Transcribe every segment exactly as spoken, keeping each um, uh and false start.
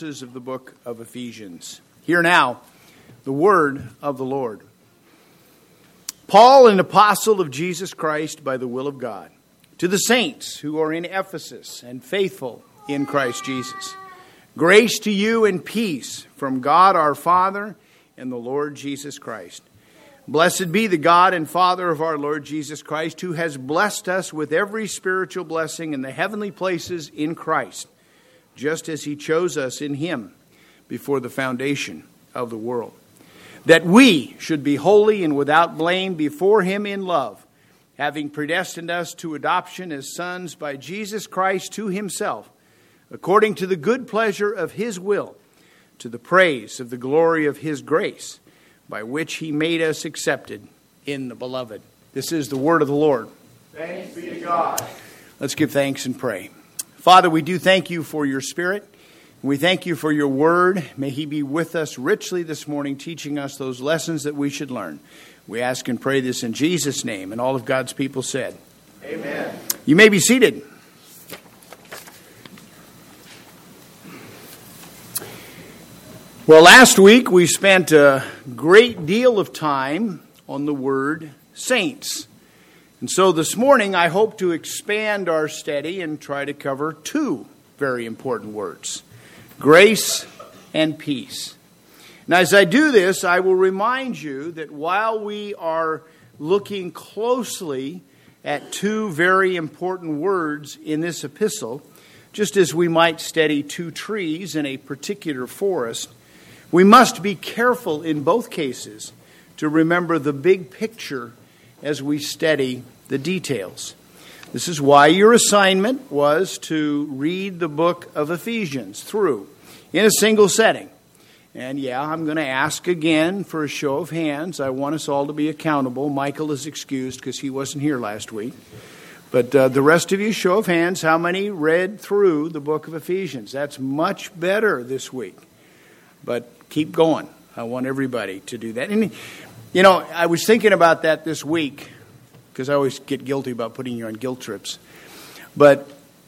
verses of the book of Ephesians. Hear now the word of the Lord. Paul, an apostle of Jesus Christ by the will of God, to the saints who are in Ephesus and faithful in Christ Jesus. Grace to you and peace from God our Father and the Lord Jesus Christ. Blessed be the God and Father of our Lord Jesus Christ, who has blessed us with every spiritual blessing in the heavenly places in Christ, just as he chose us in him before the foundation of the world, that we should be holy and without blame before him in love, having predestined us to adoption as sons by Jesus Christ to himself, according to the good pleasure of his will, to the praise of the glory of his grace, by which he made us accepted in the beloved. This is the word of the Lord. Thanks be to God. Let's give thanks and pray. Father, we do thank you for your Spirit. We thank you for your word. May he be with us richly this morning, teaching us those lessons that we should learn. We ask and pray this in Jesus' name. And all of God's people said, Amen. You may be seated. Well, last week we spent a great deal of time on the word saints. And so this morning I hope to expand our study and try to cover two very important words: grace and peace. Now, as I do this, I will remind you that while we are looking closely at two very important words in this epistle, just as we might study two trees in a particular forest, we must be careful in both cases to remember the big picture as we study the details. This is why your assignment was to read the book of Ephesians through in a single setting. And yeah, I'm going to ask again for a show of hands. I want us all to be accountable. Michael is excused because he wasn't here last week. But uh, the rest of you, show of hands, how many read through the book of Ephesians? That's much better this week. But keep going. I want everybody to do that. And, you know, I was thinking about that this week, because I always get guilty about putting you on guilt trips. But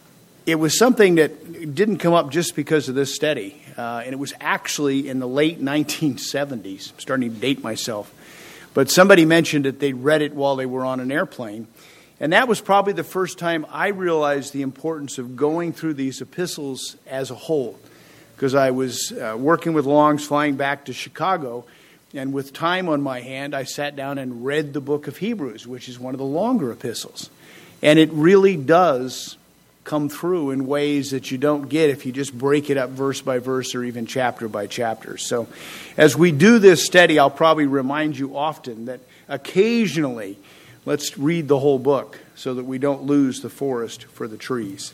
it was something that didn't come up just because of this study. Uh, and it was actually in the late nineteen seventies. I'm starting to date myself. But somebody mentioned that they read it while they were on an airplane. And that was probably the first time I realized the importance of going through these epistles as a whole. Because I was uh, working with Longs, flying back to Chicago, and with time on my hand, I sat down and read the book of Hebrews, which is one of the longer epistles. And it really does come through in ways that you don't get if you just break it up verse by verse or even chapter by chapter. So as we do this study, I'll probably remind you often that occasionally let's read the whole book so that we don't lose the forest for the trees.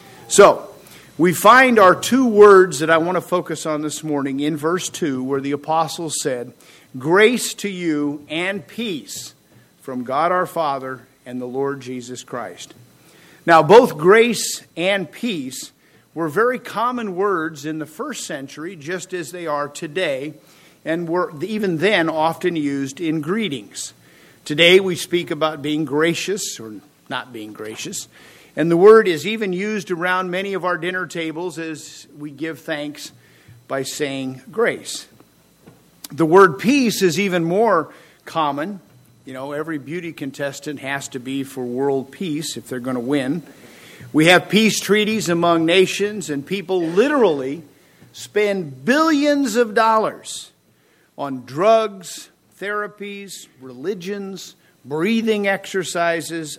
So we find our two words that I want to focus on this morning in verse two, where the apostle said, grace to you and peace from God our Father and the Lord Jesus Christ. Now, both grace and peace were very common words in the first century, just as they are today, and were even then often used in greetings. Today we speak about being gracious or not being gracious. And the word is even used around many of our dinner tables as we give thanks by saying grace. The word peace is even more common. You know, every beauty contestant has to be for world peace if they're going to win. We have peace treaties among nations, and people literally spend billions of dollars on drugs, therapies, religions, breathing exercises,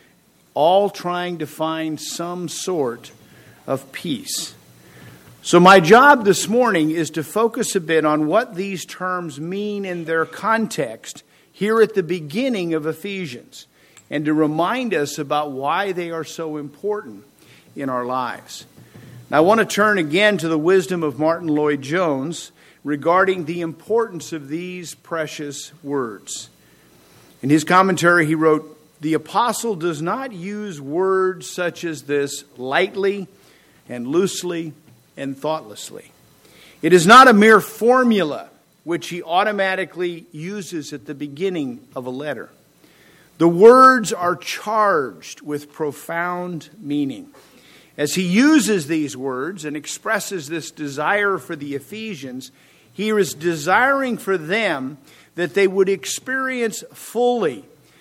all trying to find some sort of peace. So my job this morning is to focus a bit on what these terms mean in their context here at the beginning of Ephesians, and to remind us about why they are so important in our lives. Now I want to turn again to the wisdom of Martin Lloyd-Jones regarding the importance of these precious words. In his commentary, he wrote, the apostle does not use words such as this lightly and loosely and thoughtlessly. It is not a mere formula which he automatically uses at the beginning of a letter. The words are charged with profound meaning. As he uses these words and expresses this desire for the Ephesians, he is desiring for them that they would experience fully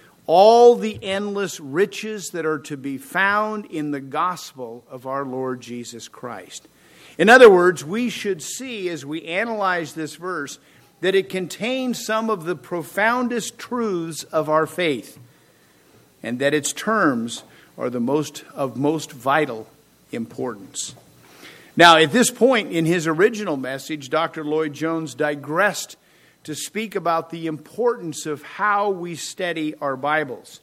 all the endless riches that are to be found in the gospel of our Lord Jesus Christ. In other words, we should see as we analyze this verse that it contains some of the profoundest truths of our faith, and that its terms are the most of most vital importance. Now, at this point in his original message, Doctor Lloyd-Jones digressed to speak about the importance of how we study our Bibles,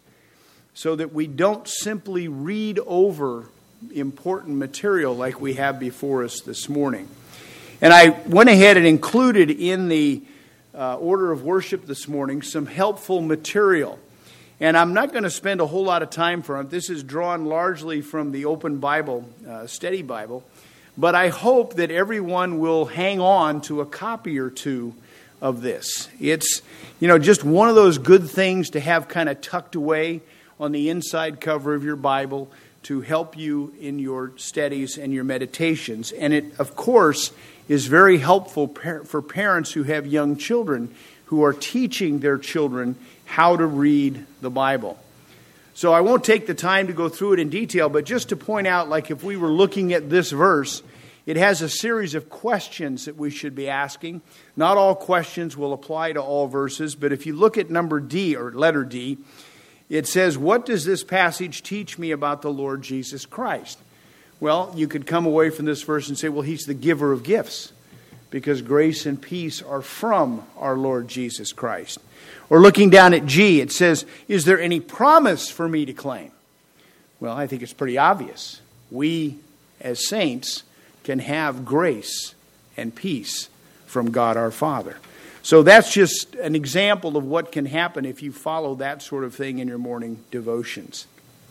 so that we don't simply read over important material like we have before us this morning. And I went ahead and included in the uh, order of worship this morning some helpful material. And I'm not going to spend a whole lot of time for it. This is drawn largely from the Open Bible, uh, Study Bible. But I hope that everyone will hang on to a copy or two of this. It's, you know, just one of those good things to have kind of tucked away on the inside cover of your Bible to help you in your studies and your meditations. And it, of course, is very helpful for parents who have young children who are teaching their children how to read the Bible. So I won't take the time to go through it in detail, but just to point out, like if we were looking at this verse, it has a series of questions that we should be asking. Not all questions will apply to all verses, but if you look at number D, or letter D, it says, what does this passage teach me about the Lord Jesus Christ? Well, you could come away from this verse and say, well, he's the giver of gifts, because grace and peace are from our Lord Jesus Christ. Or looking down at G, it says, is there any promise for me to claim? Well, I think it's pretty obvious. We, as saints, can have grace and peace from God our Father. So that's just an example of what can happen if you follow that sort of thing in your morning devotions.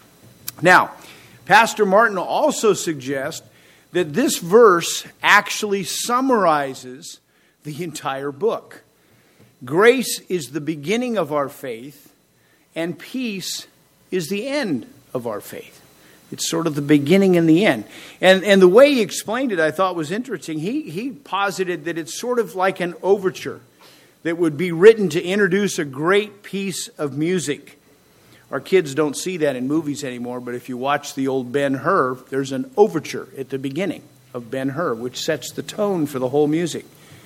Now, Pastor Martin also suggests that this verse actually summarizes the entire book. Grace is the beginning of our faith, and peace is the end of our faith. It's sort of the beginning and the end. And and the way he explained it, I thought was interesting. He, he posited that it's sort of like an overture that would be written to introduce a great piece of music. Our kids don't see that in movies anymore, but if you watch the old Ben-Hur, there's an overture at the beginning of Ben-Hur, which sets the tone for the whole music.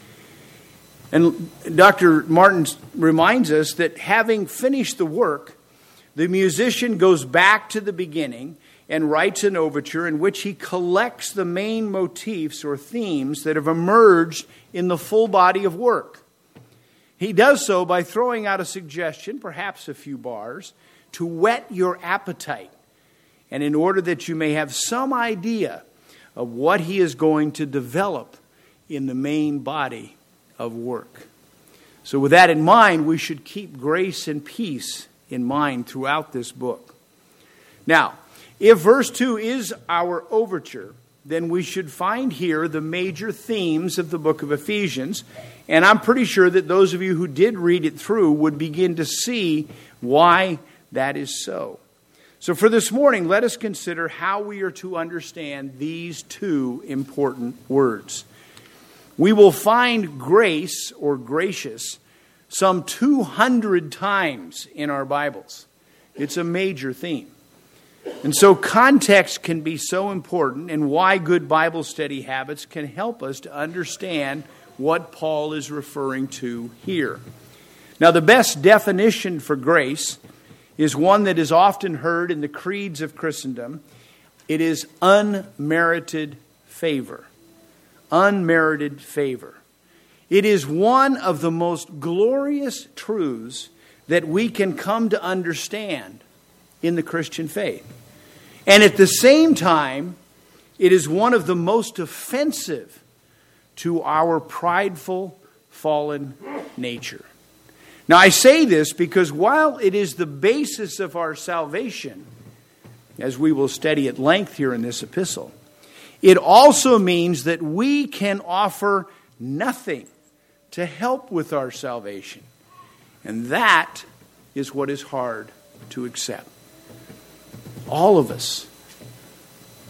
And Doctor Martin reminds us that having finished the work, the musician goes back to the beginning and writes an overture in which he collects the main motifs or themes that have emerged in the full body of work. He does so by throwing out a suggestion, perhaps a few bars, to whet your appetite, and in order that you may have some idea of what he is going to develop in the main body of work. So with that in mind, we should keep grace and peace in mind throughout this book. Now, if verse two is our overture, then we should find here the major themes of the book of Ephesians. And I'm pretty sure that those of you who did read it through would begin to see why that is so. So for this morning, let us consider how we are to understand these two important words. We will find grace or gracious some two hundred times in our Bibles. It's a major theme. And so context can be so important, and why good Bible study habits can help us to understand what Paul is referring to here. Now, the best definition for grace is one that is often heard in the creeds of Christendom. It is unmerited favor. Unmerited favor. It is one of the most glorious truths that we can come to understand in the Christian faith. And at the same time, it is one of the most offensive to our prideful, fallen nature. Now, I say this because while it is the basis of our salvation, as we will study at length here in this epistle, it also means that we can offer nothing to help with our salvation. And that is what is hard to accept. All of us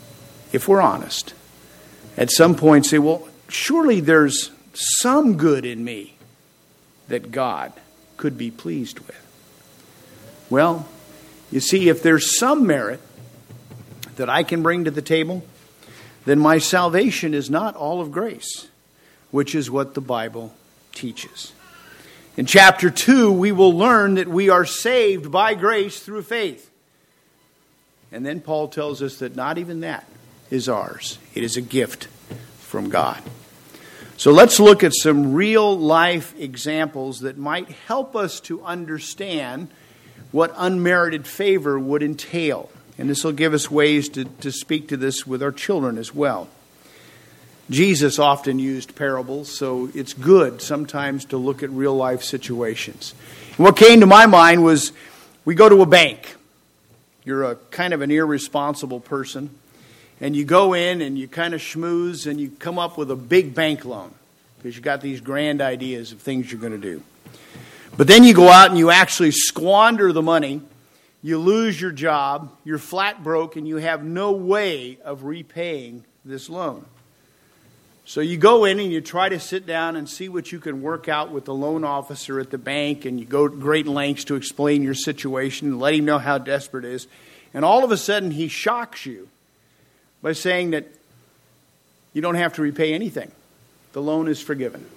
if we're honest, at some point say, well, surely there's some good in me that God could be pleased with. Well, you see, if there's some merit that I can bring to the table, then my salvation is not all of grace, which is what the Bible teaches. In chapter two, we will learn that we are saved by grace through faith. And then Paul tells us that not even that is ours. It is a gift from God. So let's look at some real life examples that might help us to understand what unmerited favor would entail. And this will give us ways to, to speak to this with our children as well. Jesus often used parables, so it's good sometimes to look at real life situations. And what came to my mind was, we go to a bank. You're a kind of an irresponsible person. And you go in and you kind of schmooze and you come up with a big bank loan because you got these grand ideas of things you're going to do. But then you go out and you actually squander the money. You lose your job. You're flat broke and you have no way of repaying this loan. So you go in and you try to sit down and see what you can work out with the loan officer at the bank, and you go to great lengths to explain your situation and let him know how desperate it is. And all of a sudden he shocks you by saying that you don't have to repay anything. The loan is forgiven.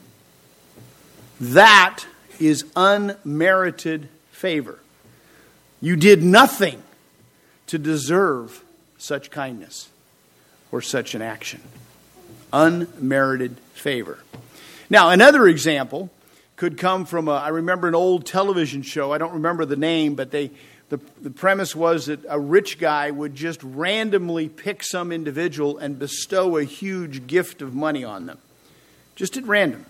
That is unmerited favor. You did nothing to deserve such kindness or such an action. Unmerited favor. Now, another example could come from, a, I remember an old television show. I don't remember the name, but they the, the premise was that a rich guy would just randomly pick some individual and bestow a huge gift of money on them. Just at random.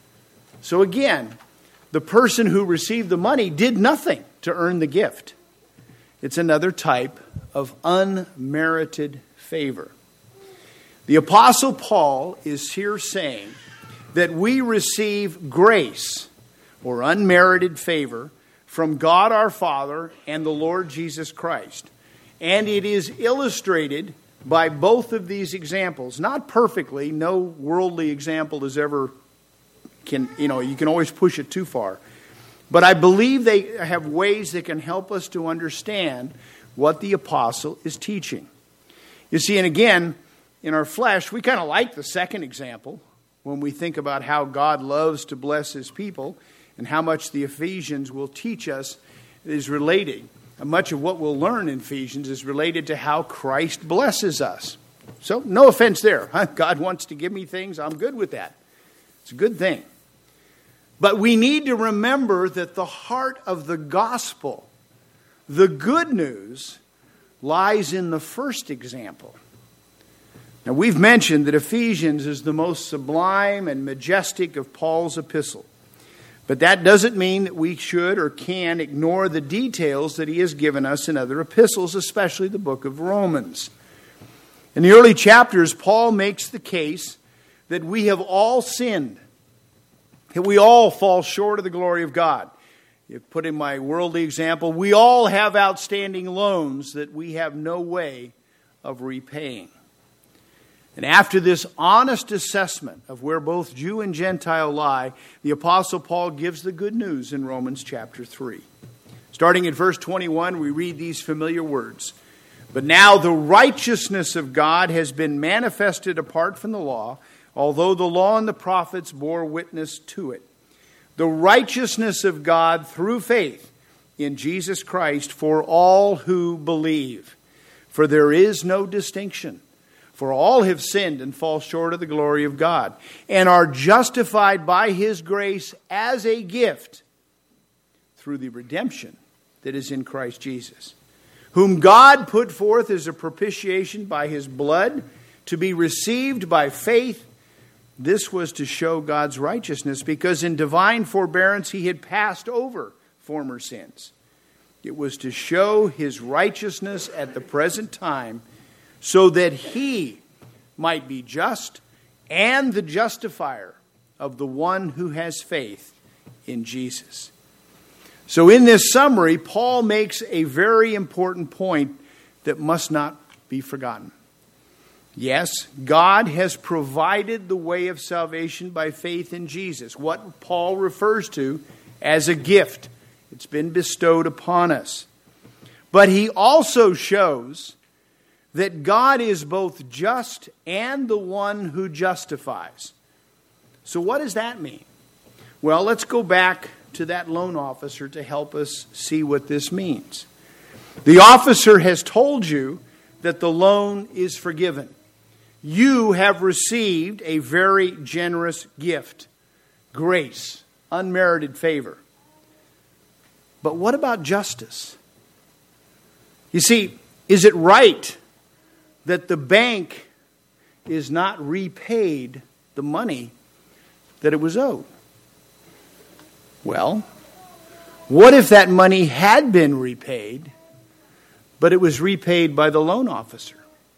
So again, the person who received the money did nothing to earn the gift. It's another type of unmerited favor. The Apostle Paul is here saying that we receive grace or unmerited favor from God our Father and the Lord Jesus Christ. And it is illustrated by both of these examples. Not perfectly. No worldly example is ever, can you know, you can always push it too far. But I believe they have ways that can help us to understand what the apostle is teaching. You see, and again, in our flesh, we kind of like the second example when we think about how God loves to bless his people and how much the Ephesians will teach us is related. And much of what we'll learn in Ephesians is related to how Christ blesses us. So no offense there. God wants to give me things. I'm good with that. It's a good thing. But we need to remember that the heart of the gospel, the good news, lies in the first example. Now, we've mentioned that Ephesians is the most sublime and majestic of Paul's epistle. But that doesn't mean that we should or can ignore the details that he has given us in other epistles, especially the book of Romans. In the early chapters, Paul makes the case that we have all sinned, that we all fall short of the glory of God. You put in my worldly example, we all have outstanding loans that we have no way of repaying. And after this honest assessment of where both Jew and Gentile lie, the Apostle Paul gives the good news in Romans chapter three. Starting at verse twenty-one, we read these familiar words. But now the righteousness of God has been manifested apart from the law, although the law and the prophets bore witness to it. The righteousness of God through faith in Jesus Christ for all who believe. For there is no distinction. For all have sinned and fall short of the glory of God, and are justified by his grace as a gift through the redemption that is in Christ Jesus, whom God put forth as a propitiation by his blood to be received by faith. This was to show God's righteousness, because in divine forbearance he had passed over former sins. It was to show his righteousness at the present time, so that he might be just and the justifier of the one who has faith in Jesus. So in this summary, Paul makes a very important point that must not be forgotten. Yes, God has provided the way of salvation by faith in Jesus, what Paul refers to as a gift. It's been bestowed upon us. But he also shows that God is both just and the one who justifies. So what does that mean? Well, let's go back to that loan officer to help us see what this means. The officer has told you that the loan is forgiven. You have received a very generous gift, grace, unmerited favor. But what about justice? You see, is it right that the bank is not repaid the money that it was owed? Well, what if that money had been repaid, but it was repaid by the loan officer?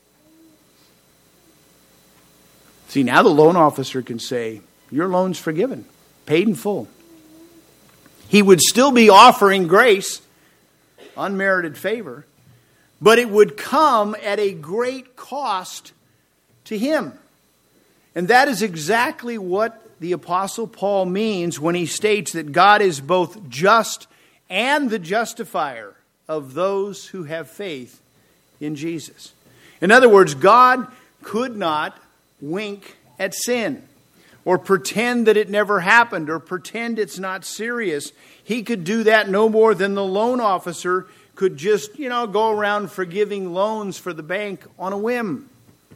See, now the loan officer can say, your loan's forgiven, paid in full. He would still be offering grace, unmerited favor, but it would come at a great cost to him. And that is exactly what the Apostle Paul means when he states that God is both just and the justifier of those who have faith in Jesus. In other words, God could not wink at sin or pretend that it never happened or pretend it's not serious. He could do that no more than the loan officer could just, you know, go around forgiving loans for the bank on a whim.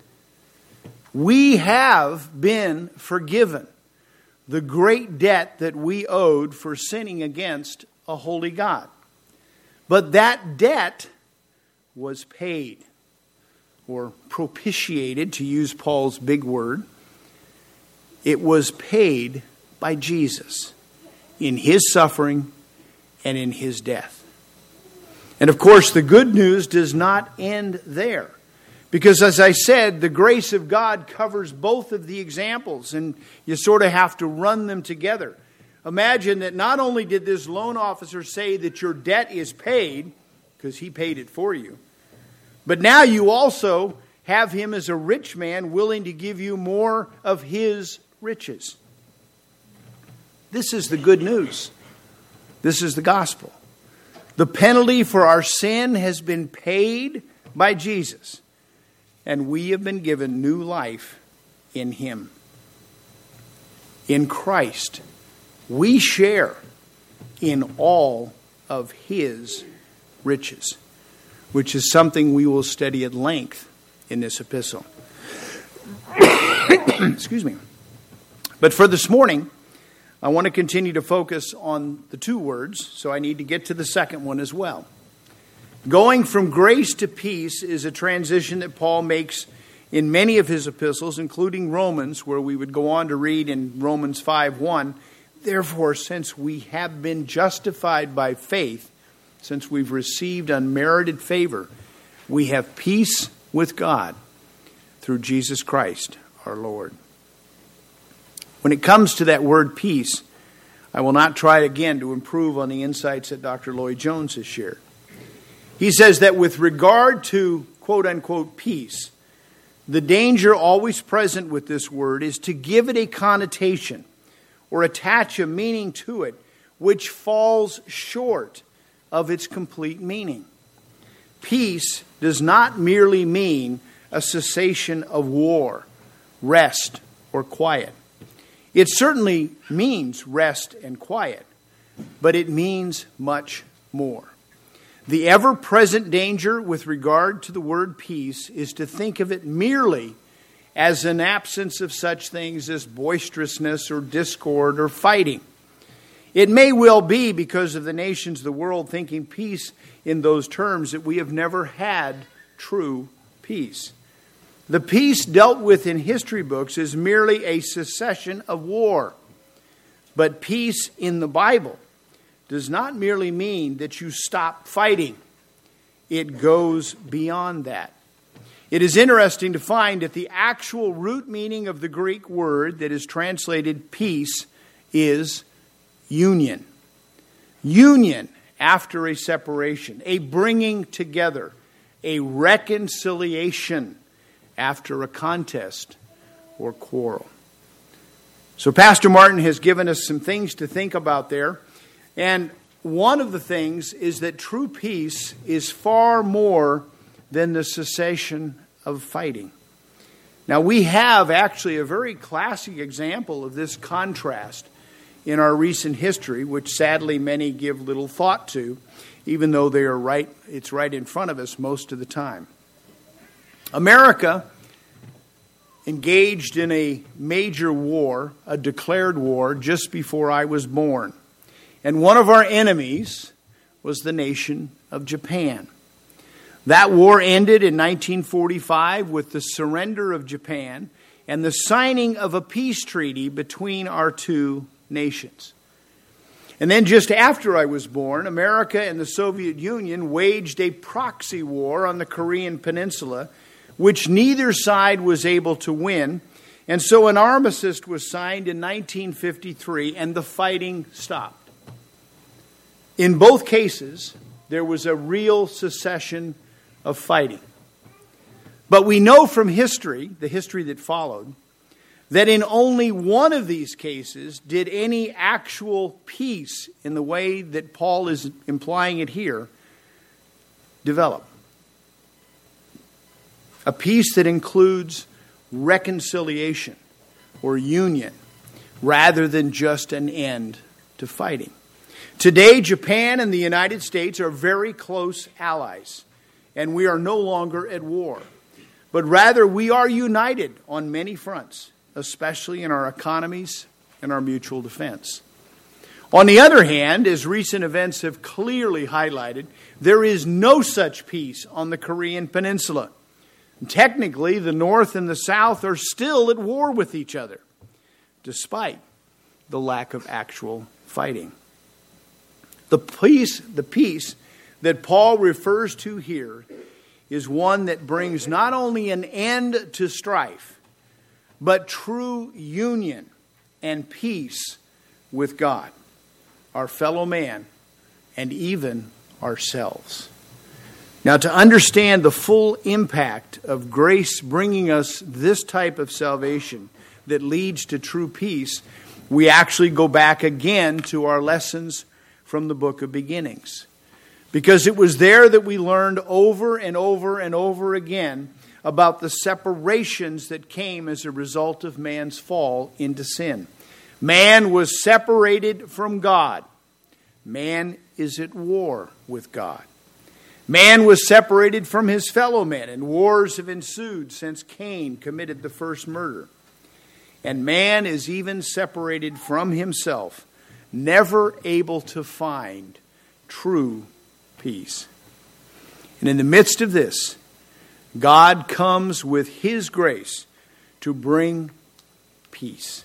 We have been forgiven the great debt that we owed for sinning against a holy God. But that debt was paid, or propitiated, to use Paul's big word. It was paid by Jesus in his suffering and in his death. And of course, the good news does not end there. Because as I said, the grace of God covers both of the examples, and you sort of have to run them together. Imagine that not only did this loan officer say that your debt is paid, because he paid it for you, but now you also have him as a rich man willing to give you more of his riches. This is the good news. This is the gospel. The penalty for our sin has been paid by Jesus, and we have been given new life in him. In Christ, we share in all of his riches, which is something we will study at length in this epistle. Excuse me. But for this morning, I want to continue to focus on the two words, so I need to get to the second one as well. Going from grace to peace is a transition that Paul makes in many of his epistles, including Romans, where we would go on to read in Romans five one, therefore, since we have been justified by faith, since we've received unmerited favor, we have peace with God through Jesus Christ our Lord. When it comes to that word peace, I will not try again to improve on the insights that Doctor Lloyd Jones has shared. He says that with regard to quote-unquote peace, the danger always present with this word is to give it a connotation or attach a meaning to it which falls short of its complete meaning. Peace does not merely mean a cessation of war, rest, or quiet. It certainly means rest and quiet, but it means much more. The ever-present danger with regard to the word peace is to think of it merely as an absence of such things as boisterousness or discord or fighting. It may well be because of the nations of the world thinking peace in those terms that we have never had true peace. The peace dealt with in history books is merely a cessation of war. But peace in the Bible does not merely mean that you stop fighting. It goes beyond that. It is interesting to find that the actual root meaning of the Greek word that is translated peace is union. Union after a separation, a bringing together, a reconciliation after a contest or quarrel. So Pastor Martin has given us some things to think about there. And one of the things is that true peace is far more than the cessation of fighting. Now, we have actually a very classic example of this contrast in our recent history, which sadly many give little thought to, even though they are right, it's right in front of us most of the time. America engaged in a major war, a declared war, just before I was born. And one of our enemies was the nation of Japan. That war ended in nineteen forty-five with the surrender of Japan and the signing of a peace treaty between our two nations. And then just after I was born, America and the Soviet Union waged a proxy war on the Korean Peninsula, which neither side was able to win. And so an armistice was signed in nineteen fifty-three, and the fighting stopped. In both cases, there was a real cessation of fighting. But we know from history, the history that followed, that in only one of these cases did any actual peace, in the way that Paul is implying it here, develop. A peace that includes reconciliation or union, rather than just an end to fighting. Today, Japan and the United States are very close allies, and we are no longer at war. But rather, we are united on many fronts, especially in our economies and our mutual defense. On the other hand, as recent events have clearly highlighted, there is no such peace on the Korean Peninsula. Technically, the North and the South are still at war with each other, despite the lack of actual fighting. The peace, the peace that Paul refers to here is one that brings not only an end to strife, but true union and peace with God, our fellow man, and even ourselves. Now, to understand the full impact of grace bringing us this type of salvation that leads to true peace, we actually go back again to our lessons from the book of Beginnings. Because it was there that we learned over and over and over again about the separations that came as a result of man's fall into sin. Man was separated from God. Man is at war with God. Man was separated from his fellow men, and wars have ensued since Cain committed the first murder. And man is even separated from himself, never able to find true peace. And in the midst of this, God comes with His grace to bring peace.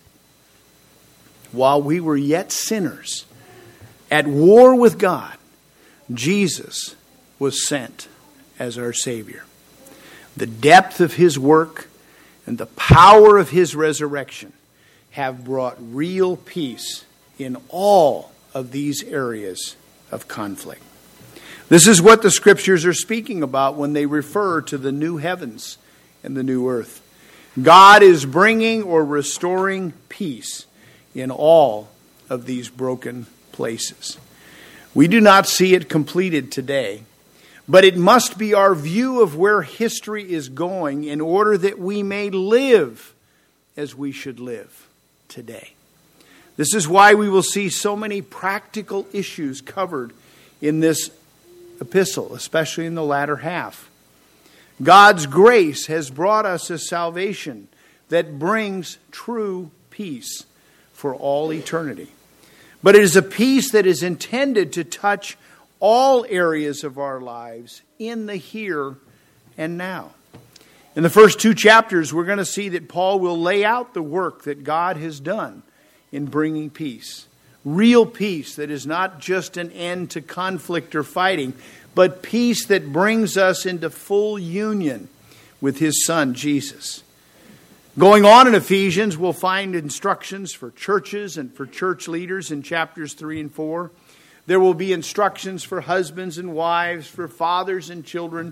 While we were yet sinners, at war with God, Jesus was sent as our Savior. The depth of His work and the power of His resurrection have brought real peace in all of these areas of conflict. This is what the Scriptures are speaking about when they refer to the new heavens and the new earth. God is bringing or restoring peace in all of these broken places. We do not see it completed today, but it must be our view of where history is going in order that we may live as we should live today. This is why we will see so many practical issues covered in this epistle, especially in the latter half. God's grace has brought us a salvation that brings true peace for all eternity. But it is a peace that is intended to touch all areas of our lives in the here and now. In the first two chapters, we're going to see that Paul will lay out the work that God has done in bringing peace. Real peace that is not just an end to conflict or fighting, but peace that brings us into full union with His Son, Jesus. Going on in Ephesians, we'll find instructions for churches and for church leaders in chapters three and four. There will be instructions for husbands and wives, for fathers and children,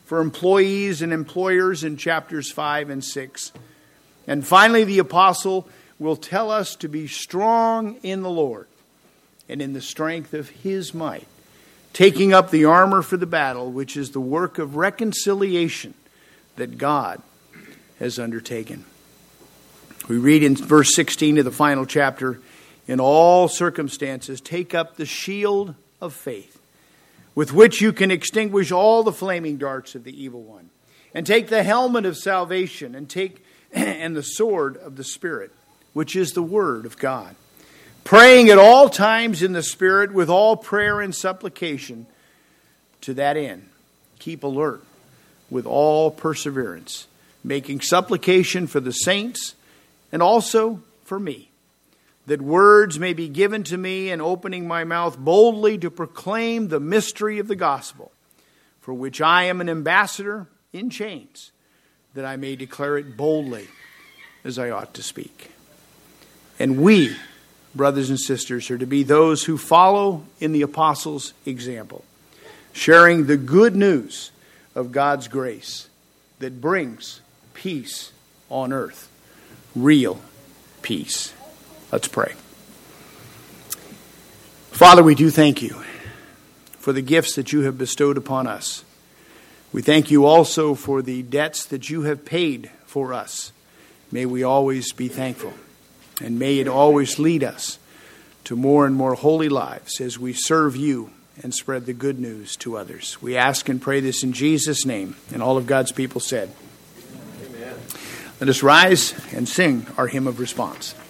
for employees and employers in chapters five and six. And finally, the apostle will tell us to be strong in the Lord and in the strength of his might, taking up the armor for the battle, which is the work of reconciliation that God has undertaken. We read in verse sixteen of the final chapter, in all circumstances, take up the shield of faith, with which you can extinguish all the flaming darts of the evil one, and take the helmet of salvation, and take and the sword of the Spirit, which is the word of God, praying at all times in the Spirit with all prayer and supplication. To that end, keep alert with all perseverance, making supplication for the saints and also for me, that words may be given to me in opening my mouth boldly to proclaim the mystery of the gospel, for which I am an ambassador in chains, that I may declare it boldly as I ought to speak. And we, brothers and sisters, are to be those who follow in the apostles' example, sharing the good news of God's grace that brings peace on earth, real peace. Let's pray. Father, we do thank you for the gifts that you have bestowed upon us. We thank you also for the debts that you have paid for us. May we always be thankful, and may it always lead us to more and more holy lives as we serve you and spread the good news to others. We ask and pray this in Jesus' name, and all of God's people said, Amen. Let us rise and sing our hymn of response.